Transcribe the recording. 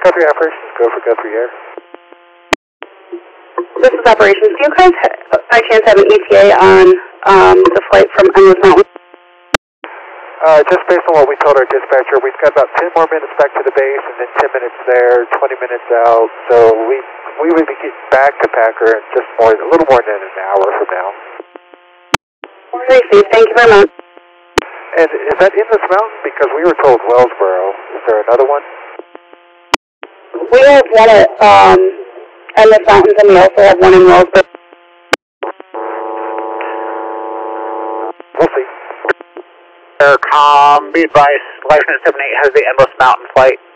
Guthrie Operations, go for Guthrie Air. This is Operations. Do you guys, by chance, have an ETA on the flight from Endless Mountain? Just based on what we told our dispatcher, we've got about 10 more minutes back to the base, and then 10 minutes there, 20 minutes out. So we would be getting back to Packer in just a little more than an hour from now. Received. Thank you very much. And is that Endless Mountain? Because we were told Wellsboro. Is there another one? We have one at Endless Mountains, and we also have one in Wellsboro. We'll see. Aircom, be advised, License 78 has the Endless Mountain flight.